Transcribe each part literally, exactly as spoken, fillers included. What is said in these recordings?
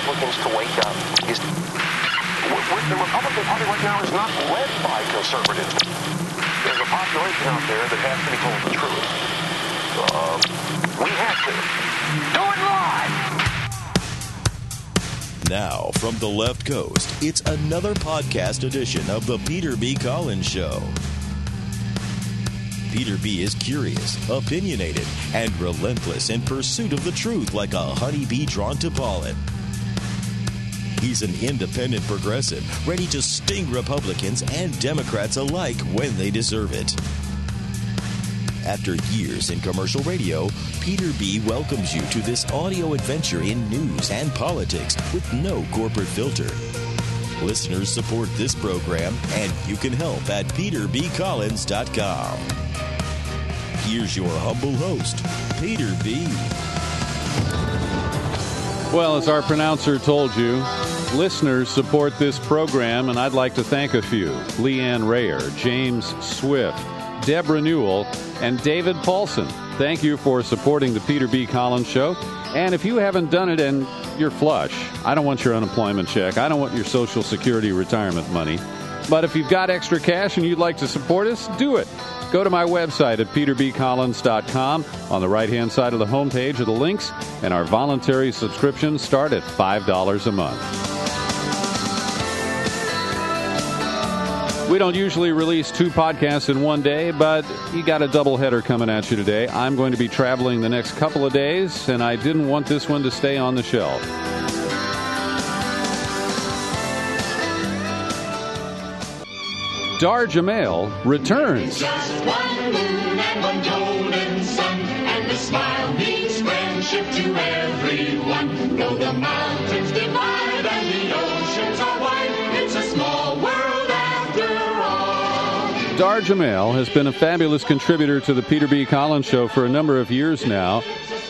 Republicans to wake up. Is the Republican Party right now is not led by conservatives. There's a population out there that has to be told the truth. Uh, we have to. Do it live! Now, from the left coast, it's another podcast edition of the Peter B. Collins Show. Peter B. is curious, opinionated, and relentless in pursuit of the truth like a honeybee drawn to pollen. He's an independent progressive, ready to sting Republicans and Democrats alike when they deserve it. After years in commercial radio, Peter B. welcomes you to this audio adventure in news and politics with no corporate filter. Listeners support this program, and you can help at peter b collins dot com. Here's your humble host, Peter B. Well, as our pronouncer told you, listeners support this program, and I'd like to thank a few. Leanne Rayer, James Swift, Deborah Newell, and David Paulson. Thank you for supporting the Peter B. Collins Show. And if you haven't done it and you're flush, I don't want your unemployment check. I don't want your Social Security retirement money. But if you've got extra cash and you'd like to support us, do it. Go to my website at peter b collins dot com. On the right-hand side of the homepage are the links, and our voluntary subscriptions start at five dollars a month. We don't usually release two podcasts in one day, but you got a doubleheader coming at you today. I'm going to be traveling the next couple of days, and I didn't want this one to stay on the shelf. Dar Jamail returns. Just one moon and one golden sun, and the smile means friendship to everyone. Though the mountains divide and the oceans are wide, it's a small world after all. Dar Jamail has been a fabulous contributor to the Peter B. Collins Show for a number of years now.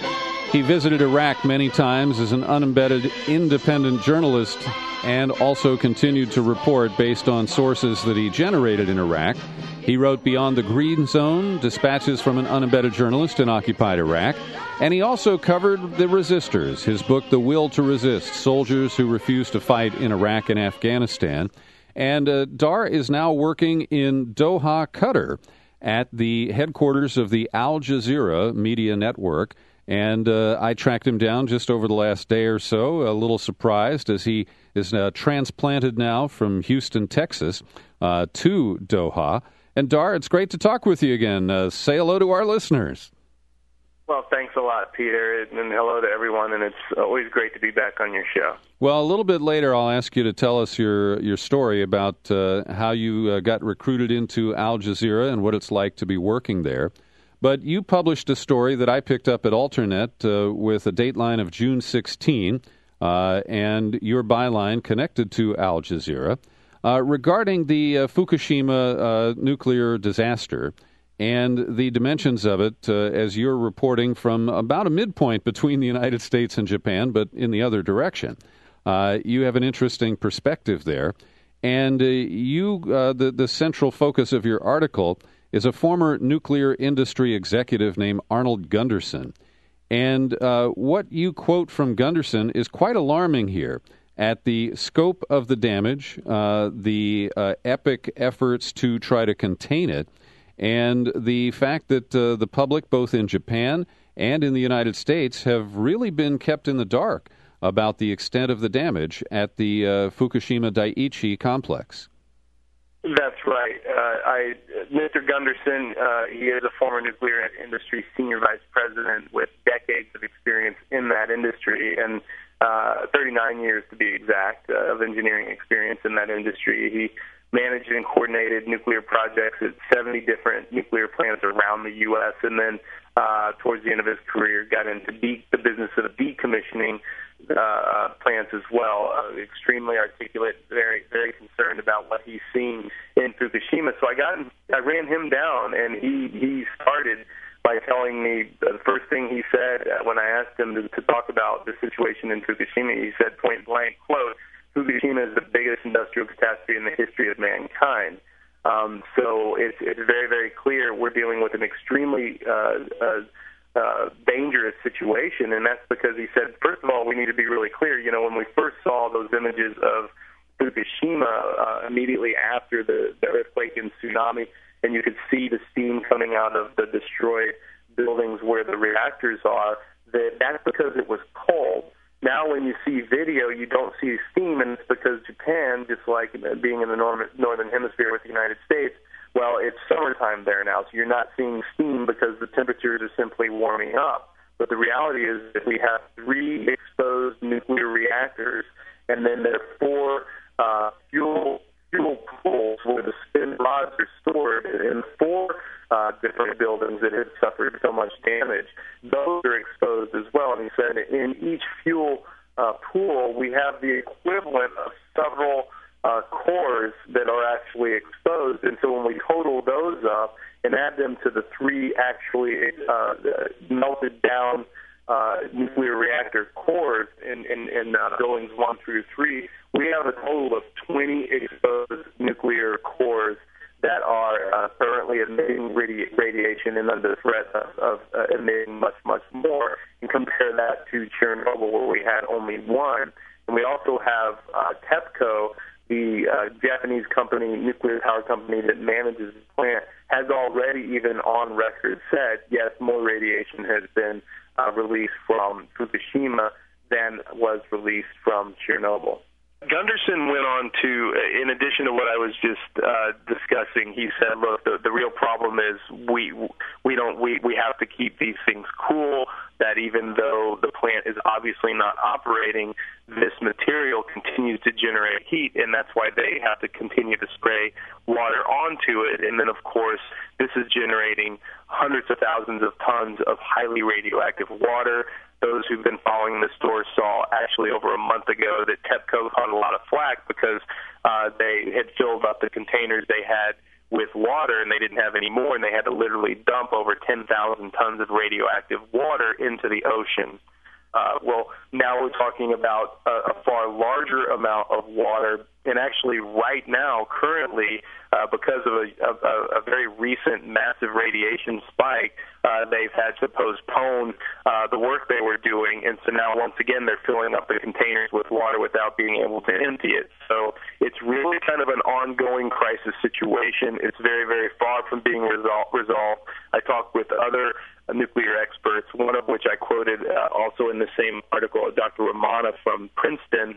He visited Iraq many times as an unembedded independent journalist and also continued to report based on sources that he generated in Iraq. He wrote Beyond the Green Zone, dispatches from an unembedded journalist in occupied Iraq. And he also covered the resistors, his book, The Will to Resist, Soldiers Who Refuse to Fight in Iraq and Afghanistan. And uh, Dar is now working in Doha, Qatar, at the headquarters of the Al Jazeera Media Network. And uh, I tracked him down just over the last day or so, a little surprised, as he is uh, transplanted now from Houston, Texas, uh, to Doha. And Dar, it's great to talk with you again. Uh, say hello to our listeners. Well, thanks a lot, Peter, and hello to everyone, and it's always great to be back on your show. Well, a little bit later, I'll ask you to tell us your, your story about uh, how you uh, got recruited into Al Jazeera and what it's like to be working there. But you published a story that I picked up at Alternet uh, with a dateline of June sixteenth, uh, and your byline connected to Al Jazeera, uh, regarding the uh, Fukushima uh, nuclear disaster and the dimensions of it, uh, as you're reporting from about a midpoint between the United States and Japan, but in the other direction. Uh, you have an interesting perspective there. And uh, you, uh, the, the central focus of your article is a former nuclear industry executive named Arnold Gundersen. And uh, what you quote from Gundersen is quite alarming here at the scope of the damage, uh, the uh, epic efforts to try to contain it, and the fact that uh, the public, both in Japan and in the United States, have really been kept in the dark about the extent of the damage at the uh, Fukushima Daiichi complex. That's right. Uh, I, Mister Gundersen, uh, he is a former nuclear industry senior vice president with decades of experience in that industry, and uh, thirty-nine years to be exact uh, of engineering experience in that industry. He managed and coordinated nuclear projects at seventy different nuclear plants around the U S, and then uh, towards the end of his career got into de- the business of decommissioning uh, plants as well. Uh, extremely articulate, very, very concerned about what he's seen in Fukushima. So I got him, I ran him down, and he, he started by telling me the first thing he said uh, when I asked him to, to talk about the situation in Fukushima. He said, point blank, quote, Fukushima is the biggest industrial catastrophe in the history of mankind. Um, so it's, it's very, very clear we're dealing with an extremely uh, uh, uh, dangerous situation, and that's because he said, first of all, we need to be really clear. You know, when we first saw those images of Fukushima uh, immediately after the, the earthquake and tsunami, and you could see the steam coming out of the destroyed buildings where the reactors are, that that's because it was cold. Now when you see video, you don't see steam, and it's because Japan, just like being in the northern, northern hemisphere with the United States, well, it's summertime there now, so you're not seeing steam because the temperatures are simply warming up. But the reality is that we have three exposed nuclear reactors, and then there are four uh, fuel fuel pools where the spin rods are stored in four uh, different buildings that have suffered so much damage. Those are exposed as well. And he said in each fuel uh, pool, we have the equivalent of several uh, cores that are actually exposed. And so when we total those up and add them to the three actually uh, melted down uh, nuclear reactor cores in, in, in uh, buildings one through three, we have a total of twenty exposed nuclear cores that are uh, currently emitting radi- radiation and under threat of, of uh, emitting much, much more. And compare that to Chernobyl, where we had only one. And we also have uh, TEPCO, the uh, Japanese company, nuclear power company that manages the plant, has already even on record said, yes, more radiation has been uh, released from Fukushima than was released from Chernobyl. Gunderson went on to, in addition to what I was just uh, discussing, he said, look, the, the real problem is we we don't we, we have to keep these things cool, that even though the plant is obviously not operating, this material continues to generate heat, and that's why they have to continue to spray water onto it. And then, of course, this is generating hundreds of thousands of tons of highly radioactive water. Those who've been following the store saw actually over a month ago that TEPCO caught a lot of flack because uh, they had filled up the containers they had with water and they didn't have any more, and they had to literally dump over ten thousand tons of radioactive water into the ocean. Uh, well, now we're talking about a, a far larger amount of water, and actually right now, currently, uh, because of a, a, a very recent massive radiation spike, uh, they've had to postpone uh, the work they were doing, and so now once again they're filling up the containers with water without being able to empty it. So it's really kind of an ongoing crisis situation. It's very, very far from being resol- resolved. I talked with other nuclear experts, one of which I quoted uh, also in the same article, Doctor Ramana from Princeton,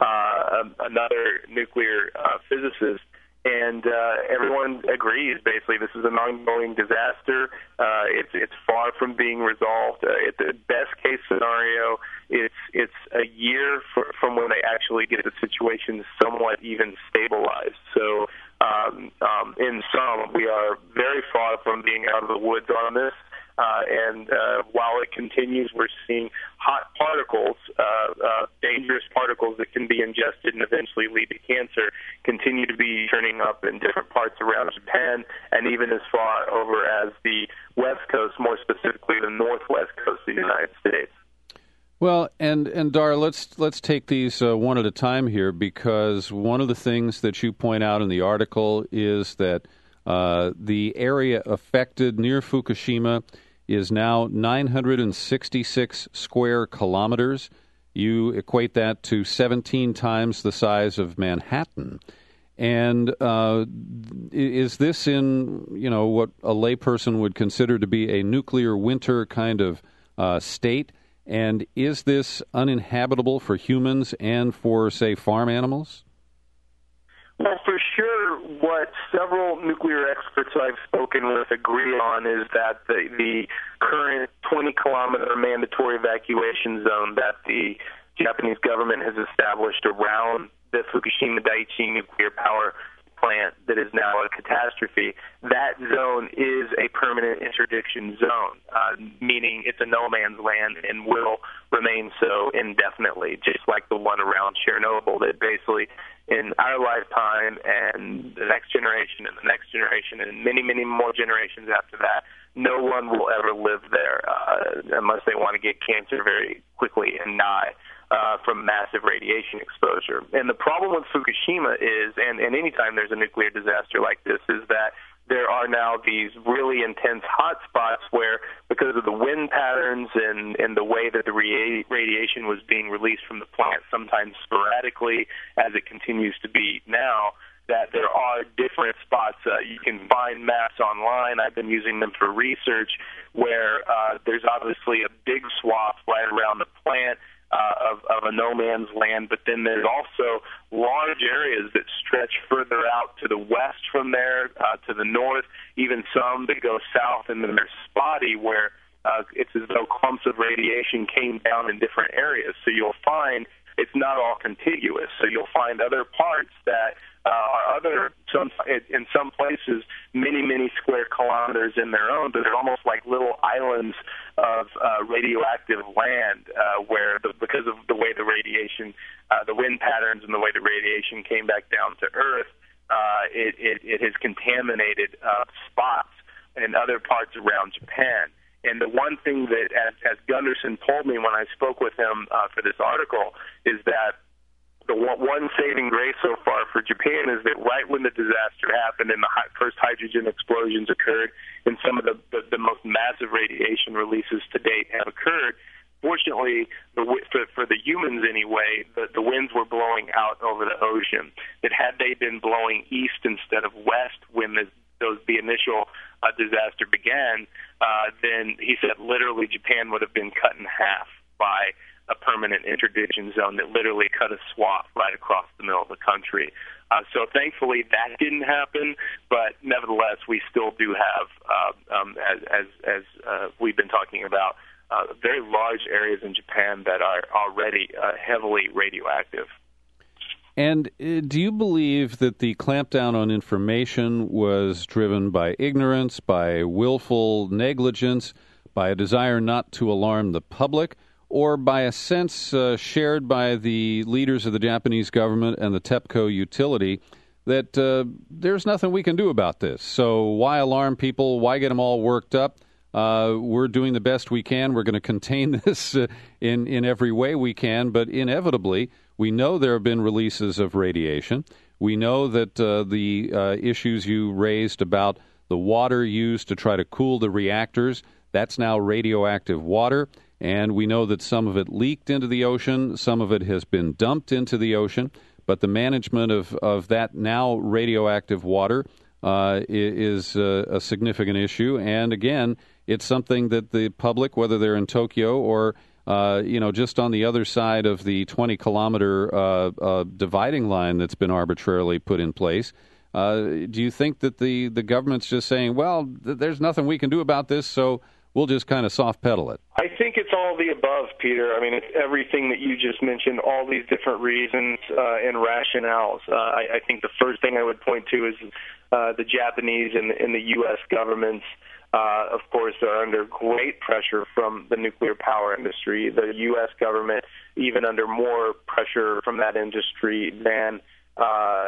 uh, another nuclear uh, physicist, and uh, everyone agrees basically this is an ongoing disaster. Uh, it's it's far from being resolved. Uh, it's the best case scenario. It's it's a year for, from when they actually get the situation somewhat even stabilized. So um, um, in sum, we are very far from being out of the woods on this. Uh, and uh, while it continues, we're seeing hot particles, uh, uh, dangerous particles that can be ingested and eventually lead to cancer, continue to be turning up in different parts around Japan and even as far over as the West Coast, more specifically the northwest coast of the United States. Well, and and Dar, let's let's take these uh, one at a time here, because one of the things that you point out in the article is that Uh, the area affected near Fukushima is now nine hundred sixty-six square kilometers. You equate that to seventeen times the size of Manhattan. And uh, is this in, you know, what a layperson would consider to be a nuclear winter kind of uh, state? And is this uninhabitable for humans and for, say, farm animals? Well, for sure, what several nuclear experts I've spoken with agree on is that the, the current twenty-kilometer mandatory evacuation zone that the Japanese government has established around the Fukushima Daiichi nuclear power plant that is now a catastrophe, that zone is a permanent interdiction zone, uh, meaning it's a no man's land and will remain so indefinitely, just like the one around Chernobyl, that basically in our lifetime and the next generation and the next generation and many, many more generations after that, no one will ever live there uh, unless they want to get cancer very quickly and die uh, from massive radiation exposure. And the problem with Fukushima is, and, and anytime there's a nuclear disaster like this, is that there are now these really intense hot spots where, because of the wind patterns and, and the way that the rea- radiation was being released from the plant, sometimes sporadically as it continues to be now, that there are different spots. Uh, you can find maps online. I've been using them for research where uh, there's obviously a big swath right around the plant uh, of, of a no-man's land, but then there's also large areas that stretch further out to the west from there, uh, to the north, even some that go south, and then there's spotty where uh, it's as though clumps of radiation came down in different areas. So you'll find it's not all contiguous. So you'll find other parts that uh, are other, some, in some places, many, many square kilometers in their own, but they're almost like little islands of uh, radioactive land uh, where, the, because of the way the radiation, uh, the wind patterns and the way the radiation came back down to Earth, uh, it, it, it has contaminated uh, spots in other parts around Japan. And the one thing that, as, as Gunderson told me when I spoke with him uh, for this article, is that the one saving grace so far for Japan is that right when the disaster happened and the first hydrogen explosions occurred and some of the, the, the most massive radiation releases to date have occurred, fortunately, the, for, for the humans anyway, the, the winds were blowing out over the ocean. That had they been blowing east instead of west when the, those, the initial uh, disaster began, uh, then he said literally Japan would have been cut in half by a permanent interdiction zone that literally cut a swath right across the middle of the country. Uh, so thankfully that didn't happen, but nevertheless we still do have, uh, um, as, as, as uh, we've been talking about, uh, very large areas in Japan that are already uh, heavily radioactive. And uh, do you believe that the clampdown on information was driven by ignorance, by willful negligence, by a desire not to alarm the public, or by a sense uh, shared by the leaders of the Japanese government and the TEPCO utility that uh, there's nothing we can do about this? So why alarm people? Why get them all worked up? Uh, we're doing the best we can. We're going to contain this uh, in, in every way we can, but inevitably, we know there have been releases of radiation. We know that uh, the uh, issues you raised about the water used to try to cool the reactors, that's now radioactive water. And we know that some of it leaked into the ocean, some of it has been dumped into the ocean, but the management of, of that now radioactive water uh, is uh, a significant issue. And again, it's something that the public, whether they're in Tokyo or uh, you know just on the other side of the twenty kilometer uh, uh, dividing line that's been arbitrarily put in place, uh, do you think that the, the government's just saying, well, th- there's nothing we can do about this, so we'll just kind of soft pedal it? I think it's all the above, Peter. I mean, it's everything that you just mentioned, all these different reasons uh, and rationales. Uh, I, I think the first thing I would point to is uh, the Japanese and, and the U S governments, uh, of course, are under great pressure from the nuclear power industry. The U S government, even under more pressure from that industry than uh,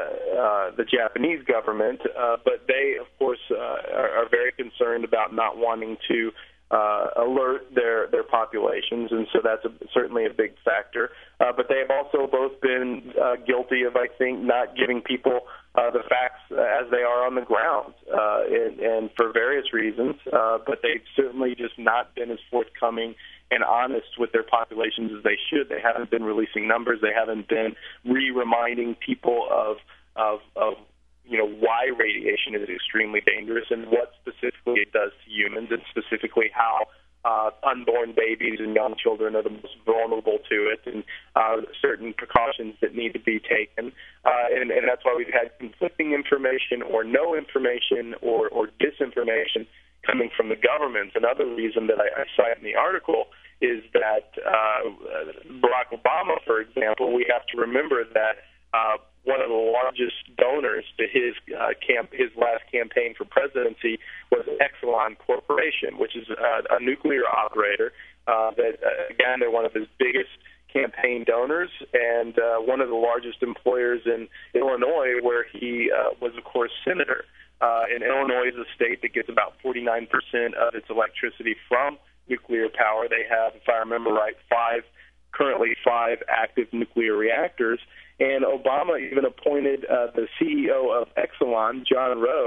uh, the Japanese government. Uh, but they, of course, uh, are, are very concerned about not wanting to Uh, alert their, their populations, and so that's a, certainly a big factor. Uh, but they have also both been uh, guilty of, I think, not giving people uh, the facts as they are on the ground, uh, and, and for various reasons. Uh, but they've certainly just not been as forthcoming and honest with their populations as they should. They haven't been releasing numbers. They haven't been re-reminding people of of, of you know, why radiation is extremely dangerous and what specifically it does to humans, and specifically how uh, unborn babies and young children are the most vulnerable to it, and uh, certain precautions that need to be taken. Uh, and, and that's why we've had conflicting information or no information or, or disinformation coming from the governments. Another reason that I, I cite in the article is that uh, Barack Obama, for example, we have to remember that uh, one of the largest donors to his uh, camp, his last campaign for presidency was Exelon Corporation, which is uh, a nuclear operator. Uh, that uh, again, they're one of his biggest campaign donors and uh, one of the largest employers in Illinois, where he uh, was, of course, senator. Uh, and Illinois is a state that gets about forty-nine percent of its electricity from nuclear power. They have, if I remember right, five currently five active nuclear reactors. And Obama even appointed uh, the C E O of Exelon, John Rowe,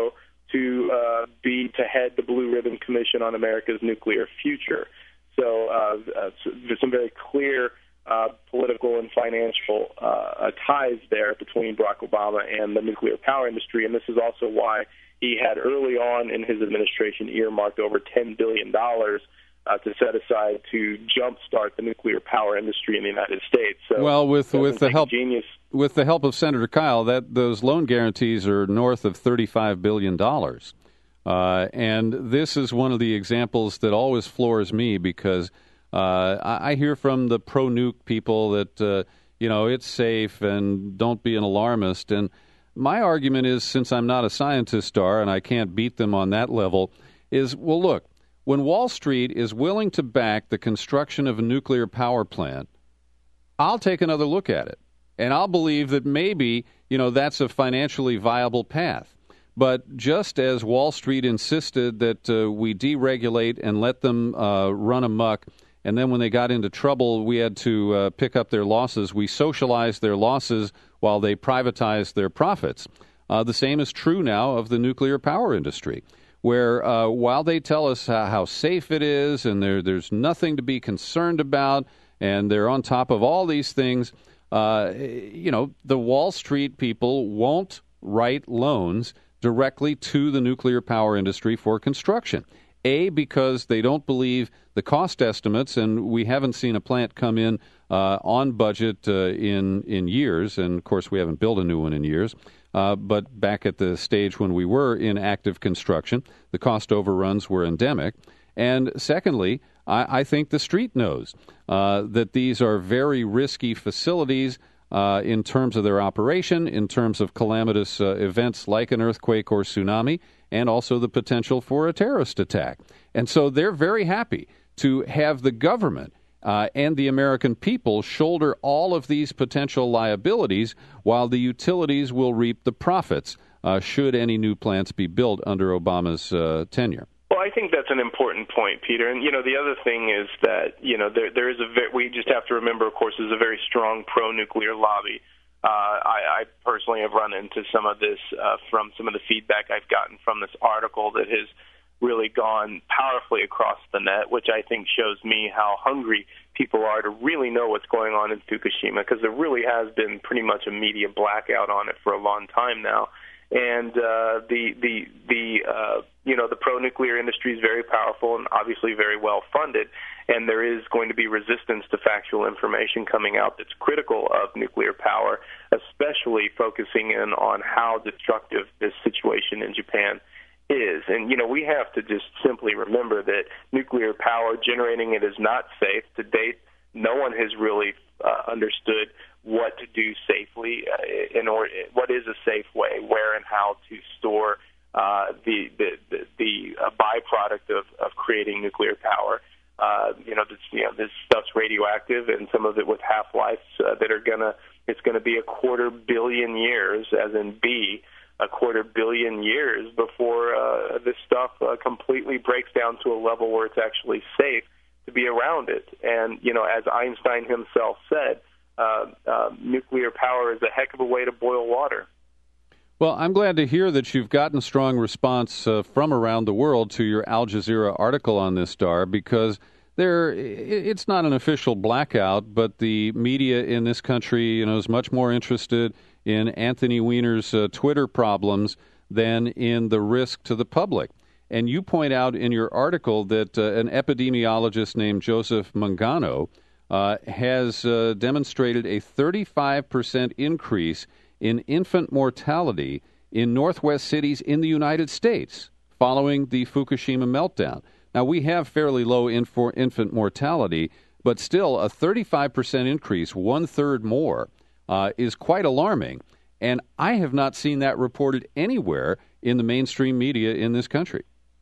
to uh, be to head the Blue Ribbon Commission on America's Nuclear Future. So uh, uh, there's some very clear uh, political and financial uh, ties there between Barack Obama and the nuclear power industry, and this is also why he had early on in his administration earmarked over ten billion dollars uh, to set aside to jumpstart the nuclear power industry in the United States. So well, with with the help genius. with the help of Senator Kyle, that those loan guarantees are north of thirty-five billion dollars. Uh, and this is one of the examples that always floors me because uh, I, I hear from the pro-nuke people that, uh, you know, it's safe and don't be an alarmist. And my argument is, since I'm not a scientist star and I can't beat them on that level, is, well, look, when Wall Street is willing to back the construction of a nuclear power plant, I'll take another look at it. And I'll believe that maybe, you know, that's a financially viable path. But just as Wall Street insisted that uh, we deregulate and let them uh, run amok, and then when they got into trouble, we had to uh, pick up their losses, we socialized their losses while they privatized their profits. Uh, the same is true now of the nuclear power industry, where uh, while they tell us how, how safe it is and there, there's nothing to be concerned about, and they're on top of all these things, uh, you know, the Wall Street people won't write loans directly to the nuclear power industry for construction. A, because they don't believe the cost estimates, and we haven't seen a plant come in uh, on budget uh, in in years, and of course we haven't built a new one in years, uh, but back at the stage when we were in active construction, the cost overruns were endemic. And secondly, I, I think the street knows uh, that these are very risky facilities Uh, in terms of their operation, in terms of calamitous uh, events like an earthquake or tsunami, and also the potential for a terrorist attack. And so they're very happy to have the government uh, and the American people shoulder all of these potential liabilities while the utilities will reap the profits uh, should any new plants be built under Obama's uh, tenure. Well, I think that's an important point, Peter. And, you know, the other thing is that, you know, there there is a ve- we just have to remember, of course, there's a very strong pro-nuclear lobby. Uh, I, I personally have run into some of this uh, from some of the feedback I've gotten from this article that has really gone powerfully across the net, which I think shows me how hungry people are to really know what's going on in Fukushima, because there really has been pretty much a media blackout on it for a long time now. And uh, the the the uh, you know the pro-nuclear industry is very powerful and obviously very well funded, and there is going to be resistance to factual information coming out that's critical of nuclear power, especially focusing in on how destructive this situation in Japan is. And you know we have to just simply remember that nuclear power, generating it is not safe. To date, no one has really uh, understood what to do safely, uh, in order, what is a safe way, where and how to store uh, the the the, the uh, byproduct of, of creating nuclear power. Uh, you know, this, you know, this stuff's radioactive, and some of it with half-lives uh, that are gonna. It's going to be a quarter billion years, as in B, a quarter billion years before uh, this stuff uh, completely breaks down to a level where it's actually safe to be around it. And you know, as Einstein himself said, Uh, uh, nuclear power is a heck of a way to boil water. Well, I'm glad to hear that you've gotten strong response uh, from around the world to your Al Jazeera article on this, Star, because there, it's not an official blackout, but the media in this country, you know, is much more interested in Anthony Weiner's uh, Twitter problems than in the risk to the public. And you point out in your article that uh, an epidemiologist named Joseph Mangano Uh, has uh, demonstrated a thirty-five percent increase in infant mortality in Northwest cities in the United States following the Fukushima meltdown. Now, we have fairly low inf- infant mortality, but still a thirty-five percent increase, one-third more, uh, is quite alarming. And I have not seen that reported anywhere in the mainstream media in this country.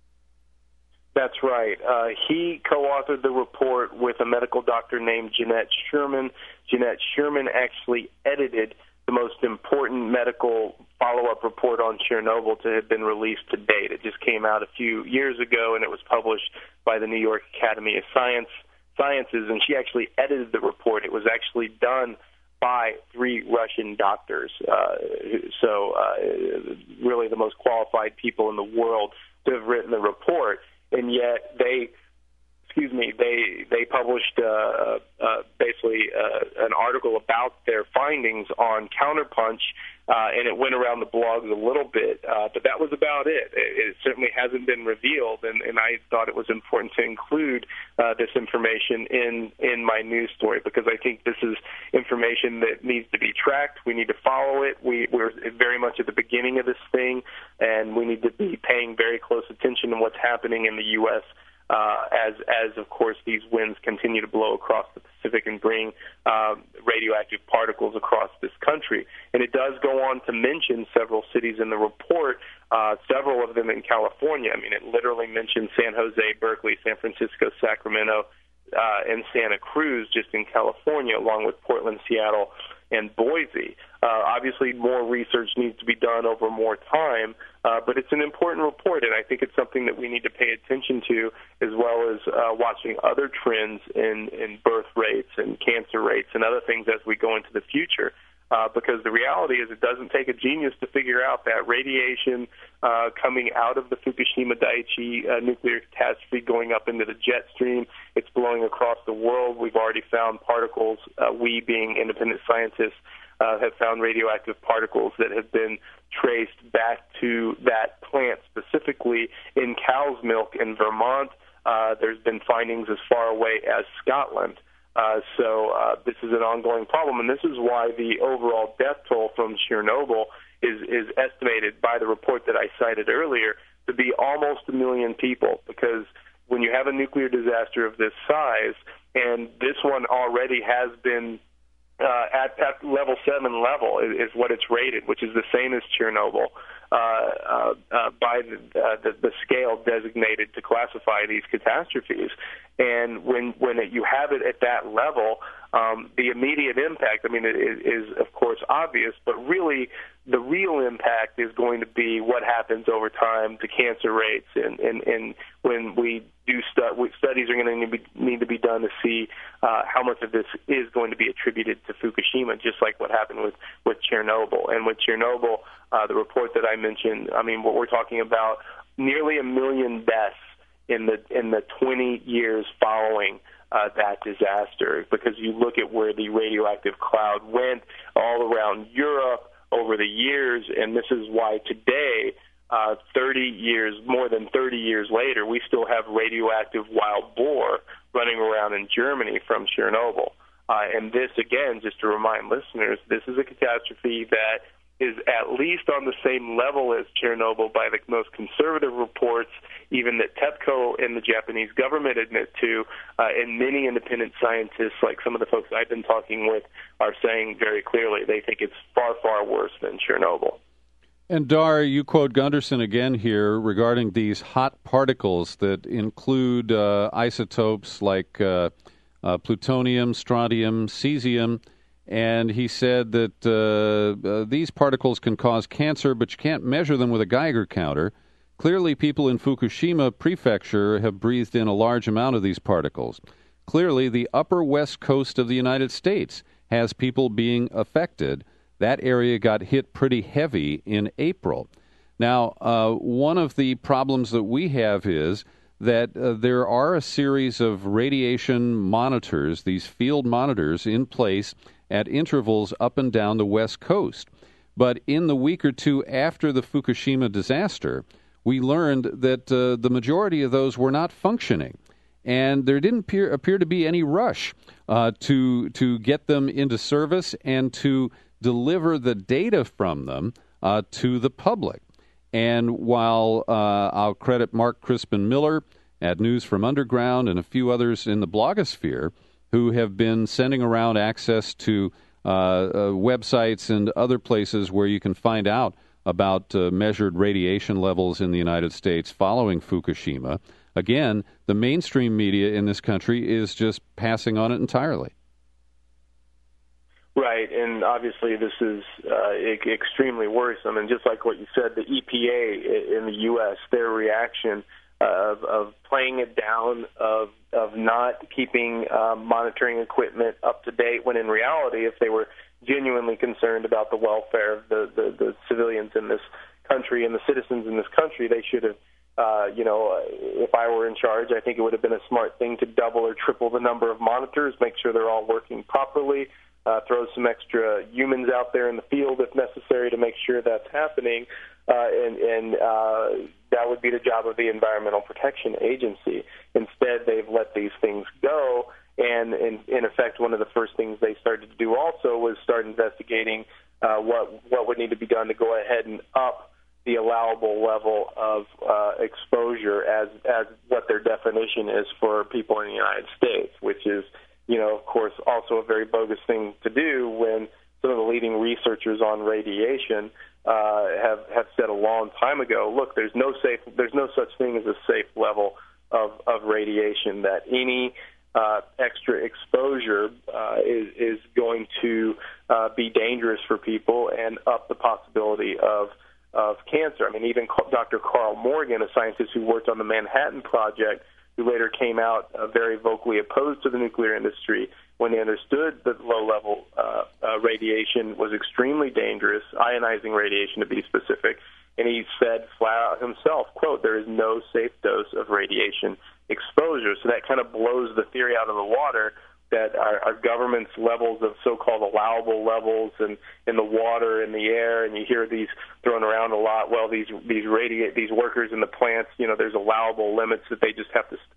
That's right. Uh, he co-authored the report with a medical doctor named Jeanette Sherman. Jeanette Sherman actually edited the most important medical follow-up report on Chernobyl to have been released to date. It just came out a few years ago, and it was published by the New York Academy of Science Sciences, and she actually edited the report. It was actually done by three Russian doctors. Uh, so uh, really the most qualified people in the world to have written the report. And yet they, excuse me, they they published uh, uh, basically uh, an article about their findings on Counterpunch, uh, and it went around the blogs a little bit, uh, but that was about it. It, it certainly hasn't been revealed, and, and I thought it was important to include uh, this information in, in my news story, because I think this is information that needs to be tracked. We need to follow it. We, we're very much at the beginning of this thing, and we need to be paying very close attention to what's happening in the U S Uh, as, as of course, these winds continue to blow across the Pacific and bring uh, radioactive particles across this country. And it does go on to mention several cities in the report, uh, several of them in California. I mean, it literally mentions San Jose, Berkeley, San Francisco, Sacramento, uh, and Santa Cruz just in California, along with Portland, Seattle, and Boise. Uh, obviously, more research needs to be done over more time, uh, but it's an important report, and I think it's something that we need to pay attention to, as well as uh, watching other trends in, in birth rates and cancer rates and other things as we go into the future. Uh, because the reality is it doesn't take a genius to figure out that radiation uh, coming out of the Fukushima Daiichi uh, nuclear catastrophe going up into the jet stream, it's blowing across the world. We've already found particles, uh, we being independent scientists, uh, have found radioactive particles that have been traced back to that plant, specifically in cow's milk in Vermont. Uh, there's been findings as far away as Scotland. Uh, so uh, this is an ongoing problem, and this is why the overall death toll from Chernobyl is, is estimated by the report that I cited earlier to be almost a million people, because when you have a nuclear disaster of this size, and this one already has been uh, at, at level seven level is, is what it's rated, which is the same as Chernobyl, uh, uh, uh, by the, uh, the, the scale designated to classify these catastrophes. And when when it, you have it at that level, um, the immediate impact, I mean, it, it is, of course, obvious, but really the real impact is going to be what happens over time to cancer rates. And, and, and when we do stu- studies are going to need, need to be done to see uh, how much of this is going to be attributed to Fukushima, just like what happened with, with Chernobyl. And with Chernobyl, uh, the report that I mentioned, I mean, what we're talking about, nearly a million deaths in the in the twenty years following uh, that disaster, because you look at where the radioactive cloud went all around Europe over the years, and this is why today, uh, thirty years, more than thirty years later, we still have radioactive wild boar running around in Germany from Chernobyl. Uh, and this, again, just to remind listeners, this is a catastrophe that is at least on the same level as Chernobyl by the most conservative reports, even that TEPCO and the Japanese government admit to, uh, and many independent scientists, like some of the folks I've been talking with, are saying very clearly they think it's far, far worse than Chernobyl. And Dar, you quote Gunderson again here regarding these hot particles that include uh, isotopes like uh, uh, plutonium, strontium, cesium. And he said that uh, uh, these particles can cause cancer, but you can't measure them with a Geiger counter. Clearly, people in Fukushima Prefecture have breathed in a large amount of these particles. Clearly, the upper west coast of the United States has people being affected. That area got hit pretty heavy in April. Now, uh, one of the problems that we have is that uh, there are a series of radiation monitors, these field monitors, in place at intervals up and down the West Coast. But in the week or two after the Fukushima disaster, we learned that uh, the majority of those were not functioning. And there didn't appear, appear to be any rush uh, to, to get them into service and to deliver the data from them uh, to the public. And while uh, I'll credit Mark Crispin Miller at News from Underground and a few others in the blogosphere who have been sending around access to uh, uh, websites and other places where you can find out about uh, measured radiation levels in the United States following Fukushima. Again, the mainstream media in this country is just passing on it entirely. Right, and obviously this is uh, extremely worrisome. And just like what you said, the E P A in the U S, their reaction of, of playing it down, of of not keeping uh, monitoring equipment up to date, when in reality, if they were genuinely concerned about the welfare of the, the, the civilians in this country and the citizens in this country, they should have, uh, you know, if I were in charge, I think it would have been a smart thing to double or triple the number of monitors, make sure they're all working properly, uh, throw some extra humans out there in the field if necessary to make sure that's happening, uh, and, and uh, that would be the job of the Environmental Protection Agency. Instead, they've let these things go. And in, in effect, one of the first things they started to do also was start investigating uh, what what would need to be done to go ahead and up the allowable level of uh, exposure as as what their definition is for people in the United States, which is, you know, of course, also a very bogus thing to do when some of the leading researchers on radiation uh, have have said a long time ago, look, there's no safe, there's no such thing as a safe level of of radiation, that any Uh, extra exposure uh, is, is going to uh, be dangerous for people and up the possibility of of cancer. I mean, even Doctor Carl Morgan, a scientist who worked on the Manhattan Project, who later came out uh, very vocally opposed to the nuclear industry when he understood that low-level uh, uh, radiation was extremely dangerous, ionizing radiation to be specific, and he said flat out himself, quote, there is no safe dose of radiation exposure. So that kind of blows the theory out of the water that our, our government's levels of so-called allowable levels and in the water and the air, and you hear these thrown around a lot. Well, these these radi- these workers in the plants, you know, there's allowable limits that they just have to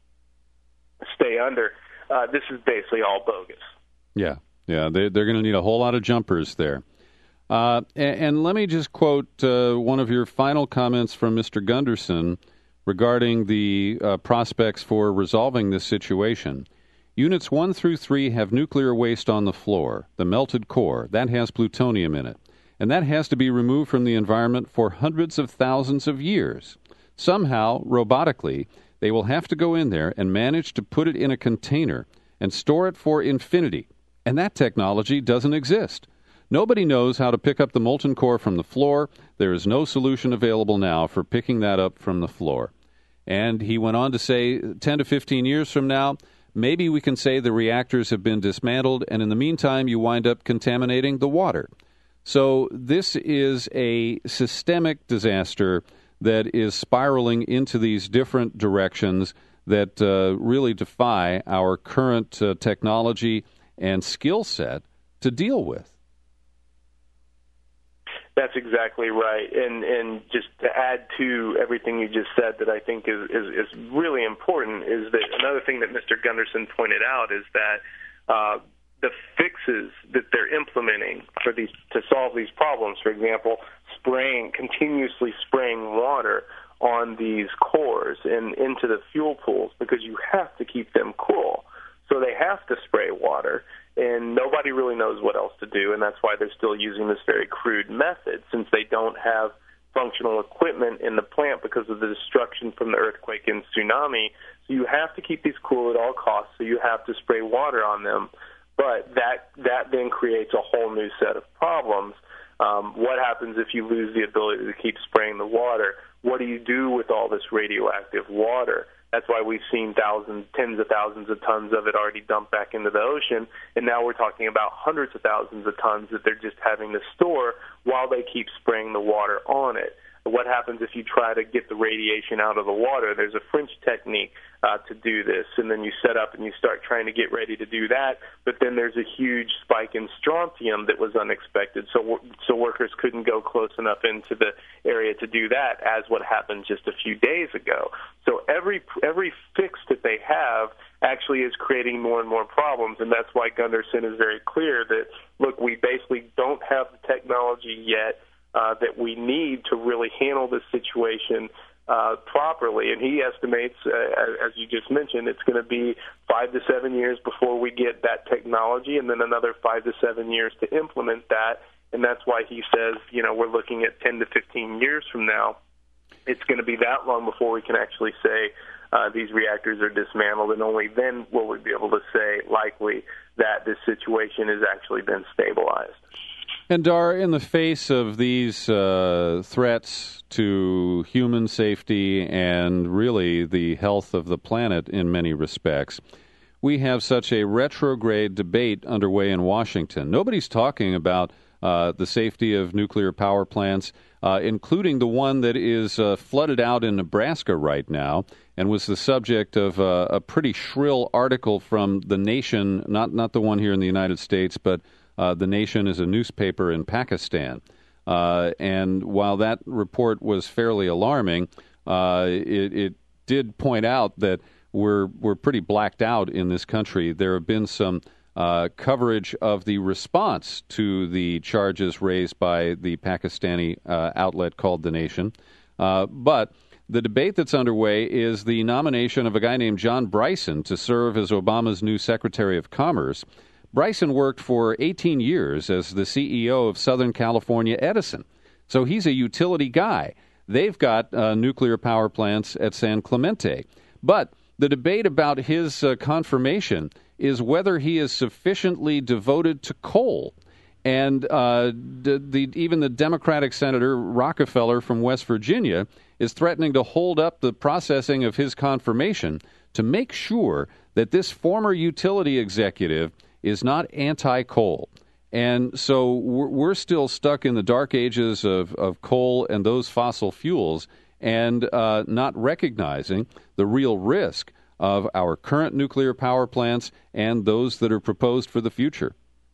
st- stay under. Uh, this is basically all bogus. Yeah, yeah, they, they're going to need a whole lot of jumpers there. Uh, and, and let me just quote uh, one of your final comments from Mister Gunderson regarding the uh, prospects for resolving this situation. Units one through three have nuclear waste on the floor, the melted core. That has plutonium in it. And that has to be removed from the environment for hundreds of thousands of years. Somehow, robotically, they will have to go in there and manage to put it in a container and store it for infinity. And that technology doesn't exist. Nobody knows how to pick up the molten core from the floor. There is no solution available now for picking that up from the floor. And he went on to say, ten to fifteen years from now, maybe we can say the reactors have been dismantled, and in the meantime, you wind up contaminating the water. So this is a systemic disaster that is spiraling into these different directions that uh, really defy our current uh, technology and skill set to deal with. That's exactly right. And and just to add to everything you just said that I think is, is, is really important is that another thing that Mister Gunderson pointed out is that uh, the fixes that they're implementing for these to solve these problems, for example, spraying, continuously spraying water on these cores and into the fuel pools because you have to keep them cool. So they have to spray water, and nobody really knows what else to do, and that's why they're still using this very crude method, since they don't have functional equipment in the plant because of the destruction from the earthquake and tsunami. So you have to keep these cool at all costs, so you have to spray water on them. But that that then creates a whole new set of problems. Um, what happens if you lose the ability to keep spraying the water? What do you do with all this radioactive water? That's why we've seen thousands, tens of thousands of tons of it already dumped back into the ocean, and now we're talking about hundreds of thousands of tons that they're just having to store while they keep spraying the water on it. What happens if you try to get the radiation out of the water? There's a French technique uh, to do this, and then you set up and you start trying to get ready to do that, but then there's a huge spike in strontium that was unexpected, so so workers couldn't go close enough into the area to do that, as what happened just a few days ago. So every every fix that they have actually is creating more and more problems, and that's why Gunderson is very clear that, look, we basically don't have the technology yet Uh, that we need to really handle this situation uh, properly. And he estimates, uh, as you just mentioned, it's going to be five to seven years before we get that technology, and then another five to seven years to implement that. And that's why he says, you know, we're looking at ten to fifteen years from now. It's going to be that long before we can actually say uh, these reactors are dismantled, and only then will we be able to say likely that this situation has actually been stabilized. And Dar, in the face of these uh, threats to human safety and really the health of the planet in many respects, we have such a retrograde debate underway in Washington. Nobody's talking about uh, the safety of nuclear power plants, uh, including the one that is uh, flooded out in Nebraska right now and was the subject of uh, a pretty shrill article from The Nation, not, not the one here in the United States, but uh, The Nation is a newspaper in Pakistan. Uh, and while that report was fairly alarming, uh, it, it did point out that we're we're pretty blacked out in this country. There have been some uh, coverage of the response to the charges raised by the Pakistani uh, outlet called The Nation. Uh, but the debate that's underway is the nomination of a guy named John Bryson to serve as Obama's new Secretary of Commerce. Bryson worked for eighteen years as the C E O of Southern California Edison. So he's a utility guy. They've got uh, nuclear power plants at San Clemente. But the debate about his uh, confirmation is whether he is sufficiently devoted to coal. And uh, the, the, even the Democratic Senator Rockefeller from West Virginia is threatening to hold up the processing of his confirmation to make sure that this former utility executive is not anti-coal. And so we're, we're still stuck in the dark ages of, of coal and those fossil fuels and uh, not recognizing the real risk of our current nuclear power plants and those that are proposed for the future.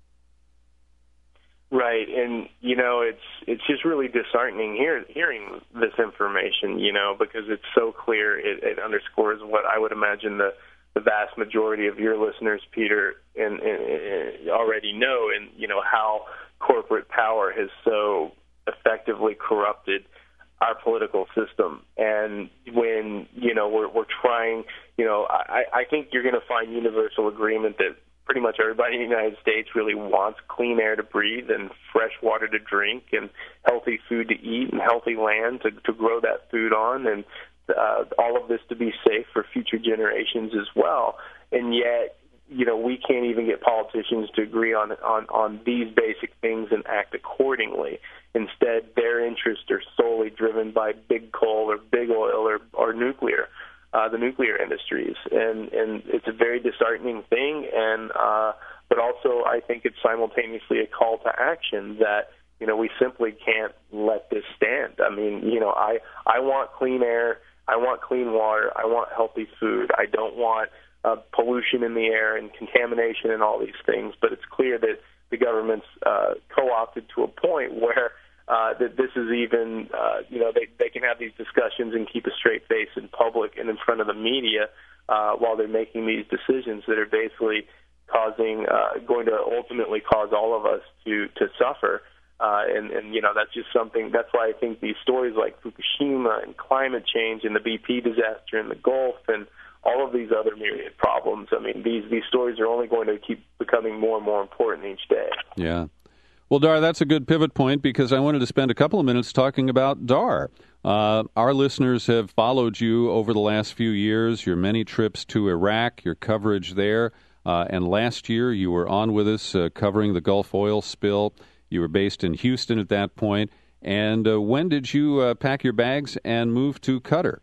Right, and you know it's it's just really disheartening hear, hearing this information, you know, because it's so clear. It, it underscores what I would imagine the, the vast majority of your listeners, Peter, and, and, and already know, and you know how corporate power has so effectively corrupted our political system. And when you know we're we're trying, you know, I, I think you're going to find universal agreement that pretty much everybody in the United States really wants clean air to breathe and fresh water to drink and healthy food to eat and healthy land to, to grow that food on, and uh, all of this to be safe for future generations as well. And yet, you know, we can't even get politicians to agree on on, on these basic things and act accordingly. Instead, their interests are solely driven by big coal or big oil or, or nuclear. Uh, the nuclear industries, and, and it's a very disheartening thing, and uh, but also I think it's simultaneously a call to action that, you know, we simply can't let this stand. I mean, you know, I, I want clean air, I want clean water, I want healthy food, I don't want uh, pollution in the air and contamination and all these things, but it's clear that the government's uh, co-opted to a point where Uh, that this is even, uh, you know, they, they can have these discussions and keep a straight face in public and in front of the media uh, while they're making these decisions that are basically causing, uh, going to ultimately cause all of us to, to suffer. Uh, and, and, you know, that's just something, that's why I think these stories like Fukushima and climate change and the B P disaster in the Gulf and all of these other myriad problems, I mean, these, these stories are only going to keep becoming more and more important each day. Yeah. Well, Dar, that's a good pivot point because I wanted to spend a couple of minutes talking about Dar. Uh, our listeners have followed you over the last few years, your many trips to Iraq, your coverage there, uh, and last year you were on with us uh, covering the Gulf oil spill. You were based in Houston at that point. And uh, when did you uh, pack your bags and move to Qatar?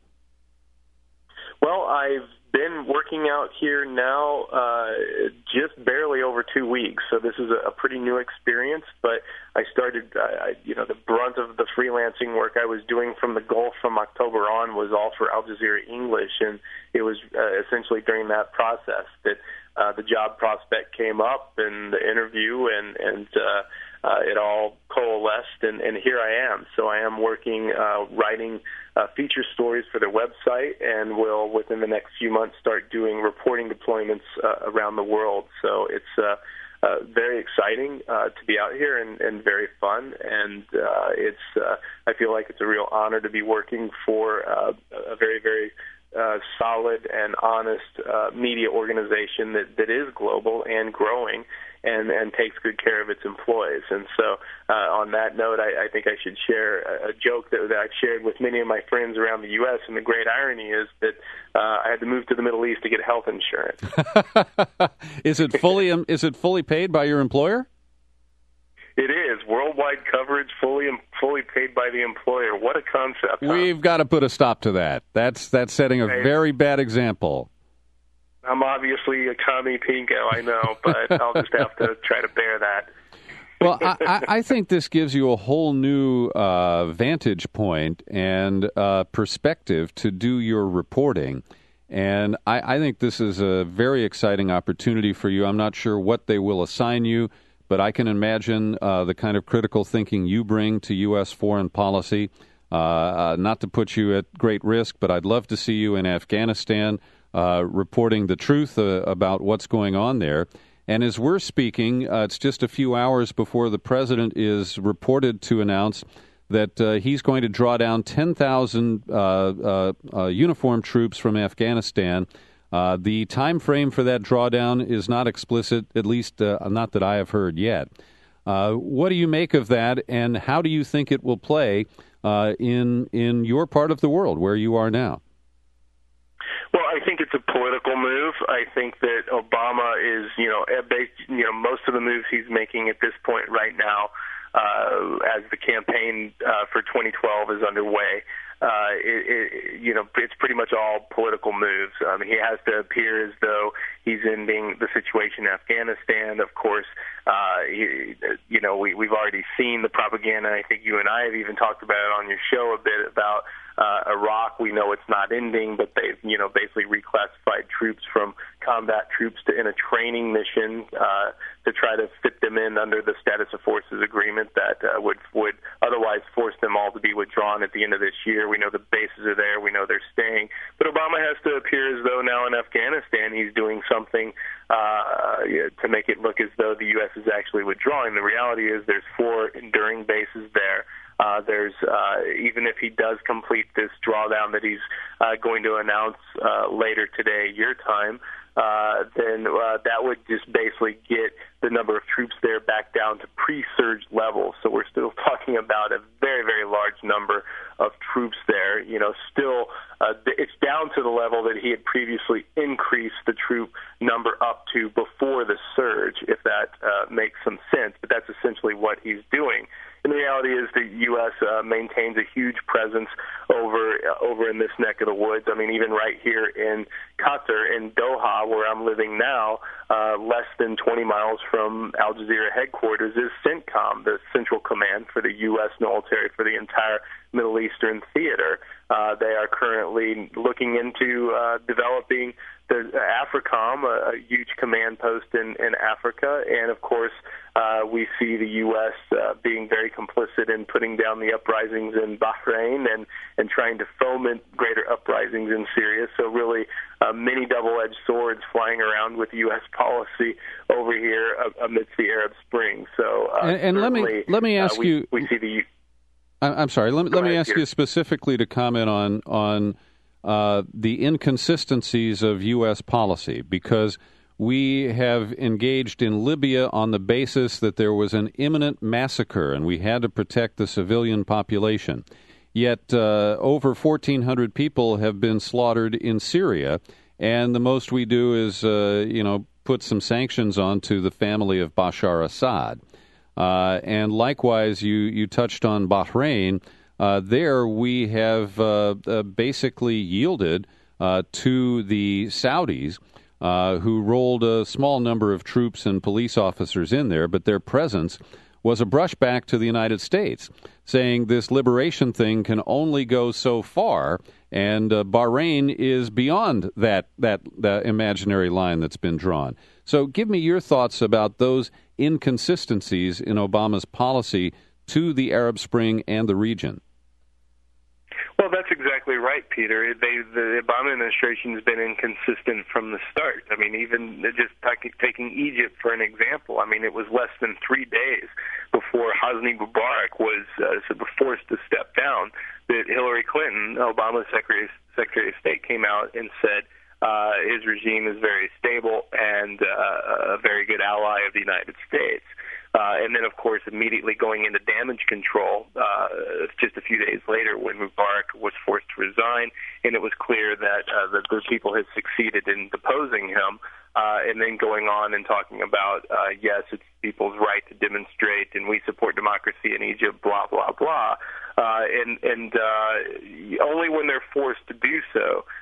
Well, I've been working out here now uh, just barely over two weeks, so this is a, a pretty new experience. But I started, uh, I, you know, the brunt of the freelancing work I was doing from the Gulf from October on was all for Al Jazeera English, and it was uh, essentially during that process that uh, the job prospect came up and the interview, and and uh, uh, it all coalesced, and, and here I am. So I am working, uh, writing Uh, feature stories for their website, and will within the next few months start doing reporting deployments uh, around the world. So it's uh, uh, very exciting uh, to be out here and, and very fun. And uh, it's uh, I feel like it's a real honor to be working for uh, a very, very uh, solid and honest uh, media organization that, that is global and growing, and, and takes good care of its employees. And so uh, on that note, I, I think I should share a, a joke that, that I've shared with many of my friends around the U S, and the great irony is that uh, I had to move to the Middle East to get health insurance. Is it fully um, is it fully paid by your employer? It is. Worldwide coverage, fully fully paid by the employer. What a concept. Huh? We've got to put a stop to that. That's, that's setting a very bad example. I'm obviously a commie pinko, I know, but I'll just have to try to bear that. Well, I, I think this gives you a whole new uh, vantage point and uh, perspective to do your reporting. And I, I think this is a very exciting opportunity for you. I'm not sure what they will assign you, but I can imagine uh, the kind of critical thinking you bring to U S foreign policy. Uh, uh, not to put you at great risk, but I'd love to see you in Afghanistan uh, reporting the truth uh, about what's going on there. And as we're speaking, uh, it's just a few hours before the president is reported to announce that uh, he's going to draw down ten thousand uh, uh, uh, uniformed troops from Afghanistan. Uh, the time frame for that drawdown is not explicit, at least uh, not that I have heard yet. Uh, what do you make of that, and how do you think it will play uh, in in your part of the world where you are now? Well, I think it's a political move. I think that Obama is, you know, based, you know, most of the moves he's making at this point right now, uh, as the campaign uh, for twenty twelve is underway. Uh, it, it, you know, it's pretty much all political moves. Um, he has to appear as though he's ending the situation in Afghanistan. Of course, uh, he, you know, we, we've already seen the propaganda. I think you and I have even talked about it on your show a bit about uh, Iraq. We know it's not ending, but they've, you know, basically reclassified troops from combat troops to in a training mission uh, to try to fit them in under the status of forces agreement that uh, would would otherwise force them all to be withdrawn at the end of this year. We know the bases are there. We know they're staying. But Obama has to appear as though now in Afghanistan he's doing something uh, to make it look as though the U S is actually withdrawing. The reality is there's four enduring bases there. Uh, there's uh, even if he does complete this drawdown that he's uh, going to announce uh, later today, your time, uh, then uh, that would just basically get the number of troops there back down to pre-surge levels. So we're still talking about a very, very large number of troops there. You know, still uh, it's down to the level that he had previously increased the troop number up to before the surge, if that uh, makes some sense. But that's essentially what he's doing. And the reality is the U S uh, maintains a huge presence over uh, over in this neck of the woods. I mean, even right here in Qatar, in Doha, where I'm living now, uh, less than twenty miles from Al Jazeera headquarters is CENTCOM, the Central Command for the U S military for the entire Middle Eastern theater. Uh, they are currently looking into uh, developing the AFRICOM, a, a huge command post in, in Africa, and of course uh, we see the U S uh, being very complicit in putting down the uprisings in Bahrain and, and trying to foment greater uprisings in Syria. So really uh, many double-edged swords flying around with U S policy over here uh, amidst the Arab Spring. So uh, and, and let me let me ask uh, we, you. We see the. I'm sorry. Let me, let me ask Peter. you specifically to comment on on uh, the inconsistencies of U S policy, because we have engaged in Libya on the basis that there was an imminent massacre and we had to protect the civilian population. Yet uh, over fourteen hundred people have been slaughtered in Syria, and the most we do is, uh, you know, put some sanctions onto the family of Bashar Assad. Uh, and likewise, you, you touched on Bahrain. Uh, there we have uh, uh, basically yielded uh, to the Saudis, uh, who rolled a small number of troops and police officers in there, but their presence was a brushback to the United States, saying this liberation thing can only go so far, and uh, Bahrain is beyond that, that that imaginary line that's been drawn. So give me your thoughts about those inconsistencies in Obama's policy to the Arab Spring and the region. Well, that's exactly right, Peter. They, the Obama administration has been inconsistent from the start. I mean, even just taking Egypt for an example, I mean, it was less than three days before Hosni Mubarak was uh, forced to step down that Hillary Clinton, Obama's Secretary, Secretary of State, came out and said uh, his regime is very stable and uh, a very good ally of the United States. Uh, and then, of course, immediately going into damage control uh, just a few days later when Mubarak was forced to resign, and it was clear that uh, the, the people had succeeded in deposing him, uh, and then going on and talking about, uh, yes, it's people's right to demonstrate, and we support democracy in Egypt, blah, blah, blah. Uh, and and uh, only when they're forced to do so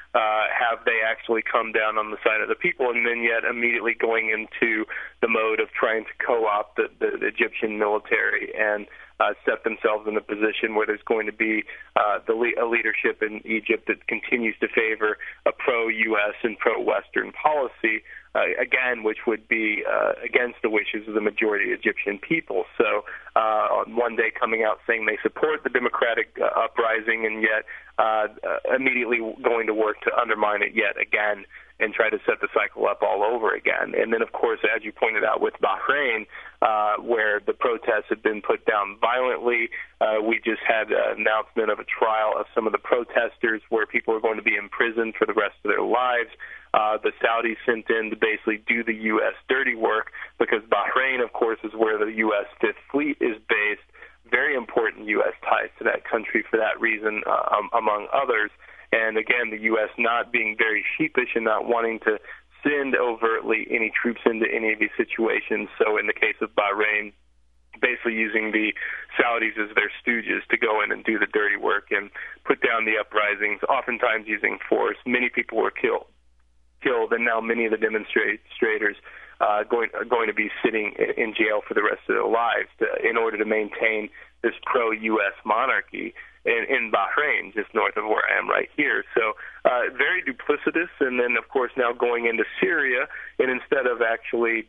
uh, have they actually come down on the side of the people, and then yet immediately going into the mode of trying to co-opt the, the, the Egyptian military and uh, set themselves in a position where there's going to be uh, the le- a leadership in Egypt that continues to favor a pro-U S and pro-Western policy, uh, again, which would be uh, against the wishes of the majority Egyptian people. So uh, on one day coming out saying they support the democratic uh, uprising, and yet uh, uh, immediately going to work to undermine it yet again and try to set the cycle up all over again. And then, of course, as you pointed out with Bahrain, uh, where the protests had been put down violently, uh, we just had an announcement of a trial of some of the protesters where people are going to be imprisoned for the rest of their lives. Uh, the Saudis sent in to basically do the U S dirty work, because Bahrain, of course, is where the U S Fifth Fleet is based. Very important U S ties to that country for that reason, uh, um, among others. And again, the U S not being very sheepish and not wanting to send overtly any troops into any of these situations. So in the case of Bahrain, basically using the Saudis as their stooges to go in and do the dirty work and put down the uprisings, oftentimes using force. Many people were killed, killed, and now many of the demonstrators uh, going are going to be sitting in jail for the rest of their lives to, in order to maintain this pro-U S monarchy in, in Bahrain, just north of where I am right here. So uh, very duplicitous. And then, of course, now going into Syria, and instead of actually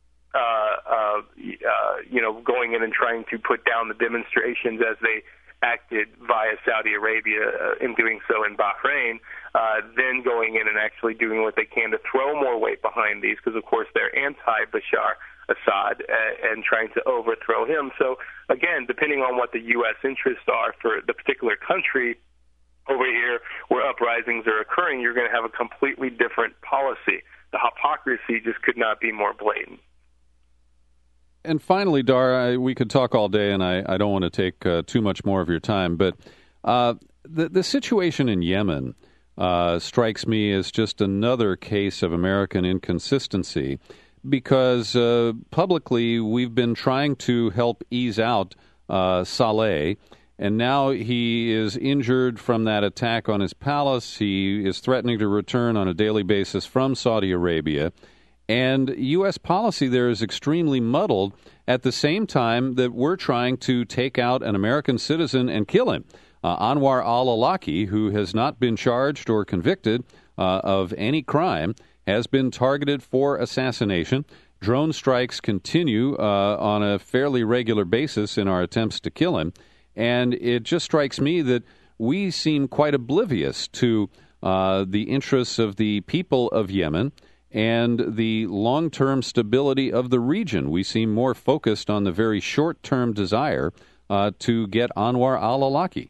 Uh, uh, uh, you know, going in and trying to put down the demonstrations as they acted via Saudi Arabia uh, in doing so in Bahrain, uh, then going in and actually doing what they can to throw more weight behind these, because, of course, they're anti-Bashar Assad uh, and trying to overthrow him. So, again, depending on what the U S interests are for the particular country, over here where uprisings are occurring, you're going to have a completely different policy. The hypocrisy just could not be more blatant. And finally, Dar, we could talk all day, and I, I don't want to take uh, too much more of your time, but uh, the, the situation in Yemen uh, strikes me as just another case of American inconsistency, because uh, publicly we've been trying to help ease out uh, Saleh, and now he is injured from that attack on his palace. He is threatening to return on a daily basis from Saudi Arabia. And U S policy there is extremely muddled at the same time that we're trying to take out an American citizen and kill him. Uh, Anwar al-Awlaki, who has not been charged or convicted uh, of any crime, has been targeted for assassination. Drone strikes continue uh, on a fairly regular basis in our attempts to kill him. And it just strikes me that we seem quite oblivious to uh, the interests of the people of Yemen and the long-term stability of the region. We seem more focused on the very short-term desire uh, to get Anwar al-Awlaki.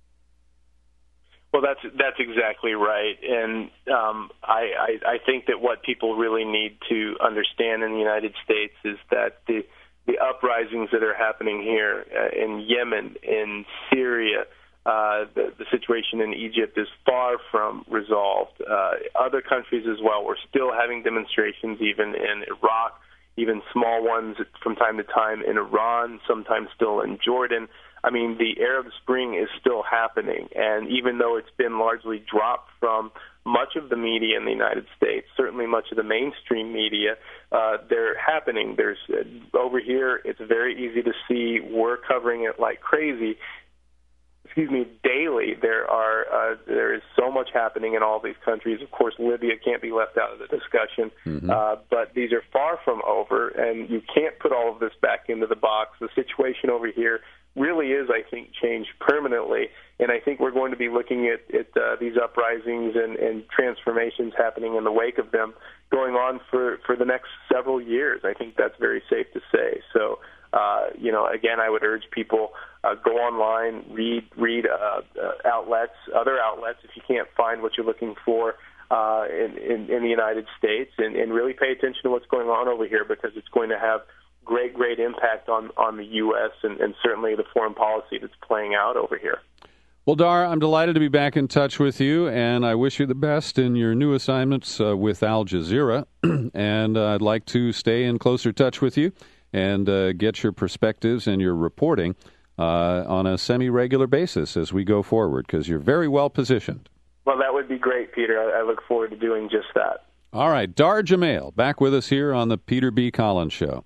Well, that's that's exactly right, and um, I, I, I think that what people really need to understand in the United States is that the the uprisings that are happening here uh, in Yemen, in Syria, Uh, the, the situation in Egypt is far from resolved. Uh, other countries as well, we're still having demonstrations, even in Iraq, even small ones from time to time in Iran, sometimes still in Jordan. I mean, the Arab Spring is still happening, and even though it's been largely dropped from much of the media in the United States, certainly much of the mainstream media, uh, they're happening. There's uh, over here, it's very easy to see. We're covering it like crazy. Excuse me, daily there are uh, there is so much happening in all these countries. Of course, Libya can't be left out of the discussion, mm-hmm. uh, but these are far from over, and you can't put all of this back into the box. The situation over here really is, I think, changed permanently, and I think we're going to be looking at, at uh, these uprisings and, and transformations happening in the wake of them going on for, for the next several years. I think that's very safe to say. So, uh, you know, again, I would urge people, uh, go online, read read uh, uh, outlets, other outlets, if you can't find what you're looking for uh, in, in, in the United States, and, and really pay attention to what's going on over here, because it's going to have great, great impact on, on the U S and, and certainly the foreign policy that's playing out over here. Well, Dar, I'm delighted to be back in touch with you, and I wish you the best in your new assignments uh, with Al Jazeera, and uh, I'd like to stay in closer touch with you and uh, get your perspectives and your reporting uh, on a semi-regular basis as we go forward, because you're very well positioned. Well, that would would be great, Peter. I, I look forward to doing just that. All right, Dar Jamail, back with us here on the Peter B. Collins Show.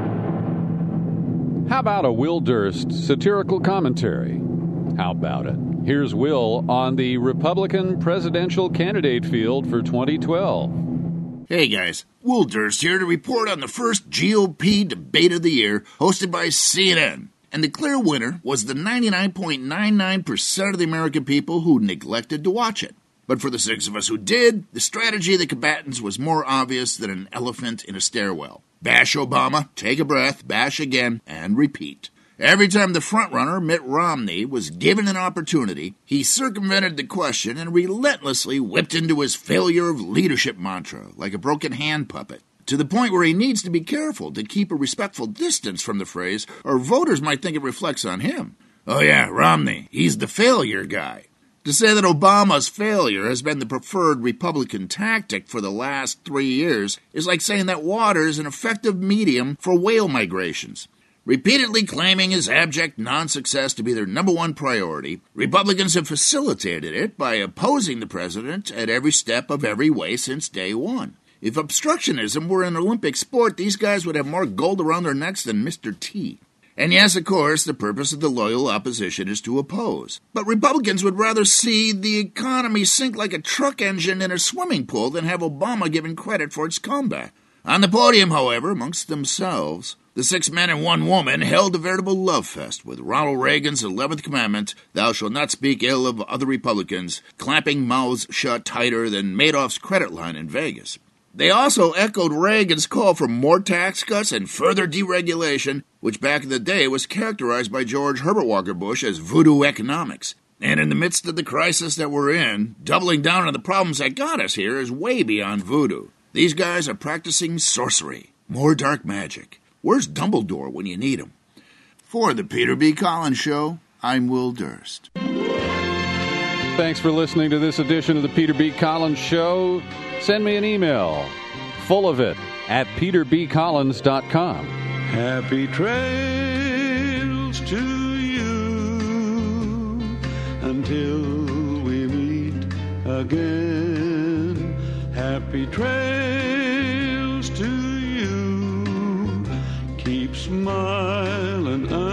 How about a Will Durst satirical commentary? How about it? Here's Will on the Republican presidential candidate field for twenty twelve. Hey guys, Will Durst here to report on the first G O P debate of the year hosted by C N N. And the clear winner was the ninety-nine point nine nine percent of the American people who neglected to watch it. But for the six of us who did, the strategy of the combatants was more obvious than an elephant in a stairwell. Bash Obama, take a breath, bash again, and repeat. Every time the frontrunner, Mitt Romney, was given an opportunity, he circumvented the question and relentlessly whipped into his failure of leadership mantra like a broken hand puppet, to the point where he needs to be careful to keep a respectful distance from the phrase, or voters might think it reflects on him. Oh yeah, Romney, he's the failure guy. To say that Obama's failure has been the preferred Republican tactic for the last three years is like saying that water is an effective medium for whale migrations. Repeatedly claiming his abject non-success to be their number one priority, Republicans have facilitated it by opposing the president at every step of every way since day one. If obstructionism were an Olympic sport, these guys would have more gold around their necks than Mister T. And yes, of course, the purpose of the loyal opposition is to oppose. But Republicans would rather see the economy sink like a truck engine in a swimming pool than have Obama given credit for its comeback. On the podium, however, amongst themselves, the six men and one woman held a veritable love fest with Ronald Reagan's eleventh commandment, thou shalt not speak ill of other Republicans, clamping mouths shut tighter than Madoff's credit line in Vegas. They also echoed Reagan's call for more tax cuts and further deregulation, which back in the day was characterized by George Herbert Walker Bush as voodoo economics. And in the midst of the crisis that we're in, doubling down on the problems that got us here is way beyond voodoo. These guys are practicing sorcery, more dark magic. Where's Dumbledore when you need him? For the Peter B. Collins Show, I'm Will Durst. Thanks for listening to this edition of the Peter B. Collins Show. Send me an email, full of it, at peter b collins dot com. Happy trails to you until we meet again. Happy trails to you. Keep smiling.